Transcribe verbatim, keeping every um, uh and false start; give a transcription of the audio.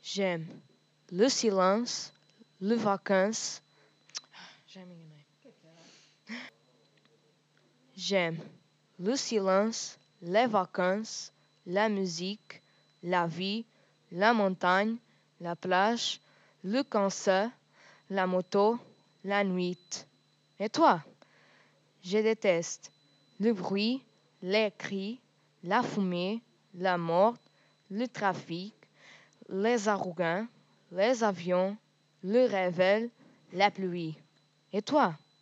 J'aime le silence, les vacances. J'aime J'aime le silence, les vacances, la musique, la vie, la montagne, la plage, le concert, la moto, la nuit. Et toi? Je déteste le bruit, les cris, la fumée, la mort, le trafic, les arrogants, les avions, le réveil, la pluie. Et toi?